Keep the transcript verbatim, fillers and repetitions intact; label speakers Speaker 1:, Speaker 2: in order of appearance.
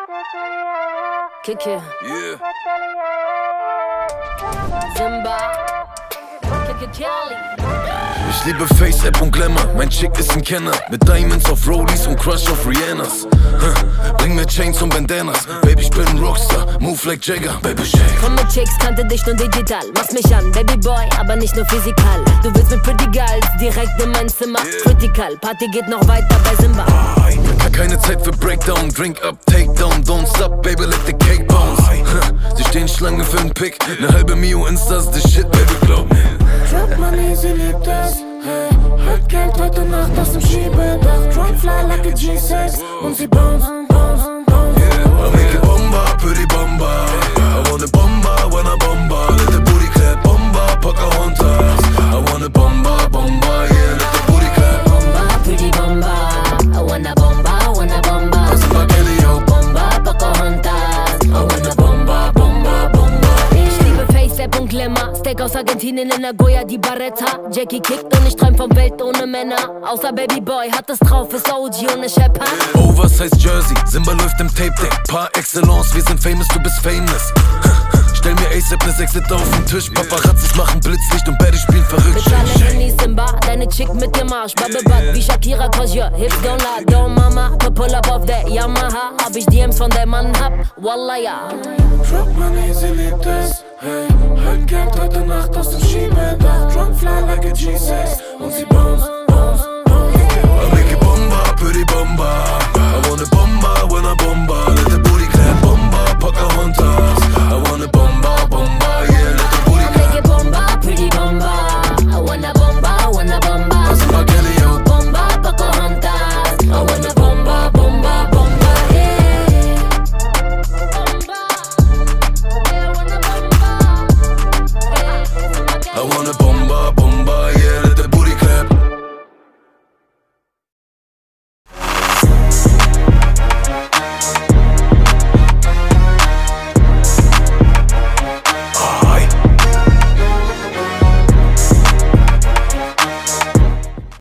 Speaker 1: Kicke.
Speaker 2: Yeah.
Speaker 1: Simba. Kicke Kelly.
Speaker 2: Ich liebe Face-App und Glamour, mein Chick ist ein Kenner. Mit Diamonds auf Rollies und Crush auf Rihannas. Bring mir Chains und Bandanas. Baby, ich bin ein Rockstar, move like Jagger, Baby shake.
Speaker 1: Komm mit Chicks, kannte dich nur digital. Machst mich an, Baby Boy, aber nicht nur physikal. Du willst mit Pretty Girls, direkt in mein Zimmer.
Speaker 2: Yeah.
Speaker 1: Critical, Party geht noch weiter bei Simba.
Speaker 2: Keine Zeit für Breakdown, drink up, takedown. Don't stop, baby, let the cake bounce. Sie stehen Schlange für n Pick. Ne halbe Mio Instas, the shit, baby, glaub mir.
Speaker 3: Drop Money, sie liebt es. Hey, halt Geld heute Nacht aus dem Schiebedach. Drunk fly like a G sechs. Und sie bounce, bounce, bounce.
Speaker 2: Yeah, I make it bomba, pretty bomba. I want a bomba, wanna bomba. Let the booty clap, bomba, Pocahontas. I want a bomba, bomba, yeah, let the booty clap.
Speaker 1: Bomba, pretty bomba. I wanna bomba, wanna bomba.
Speaker 2: Das ist mal Kelly, yo.
Speaker 1: Bomba, Pocahontas. I wanna bomba, bomba, bomba. Ich liebe Face-App und Glamour. Steak aus Argentinien in der Goya, die Barretta. Jackie kickt und ich träum von Welt ohne Männer. Außer Baby Boy hat es drauf, ist O G ohne Shepard.
Speaker 2: Oversized Jersey, Simba läuft im Tape-Deck. Par excellence, wir sind famous, du bist famous. Stell mir A$AP ne sechs Liter auf den Tisch. Paparazzis machen Blitzlicht und Betty spielen verrückt.
Speaker 1: Bezahle Henny Simba, deine Chick mit dir Marsch. Bubble Butt wie Shakira, cause your hips don't lie. Don't mama, pull up auf der Yamaha. Hab ich D Ms von der Mann hab, Wallah ja.
Speaker 3: Drop Money, sie liebt es. Hey, halt Geld heute Nacht aus dem Schiebedach. Drunk fly like a G sechs. Und sie bounce, bounce, bounce.
Speaker 2: I make it bomba, pretty bomba. I want a bomba, when I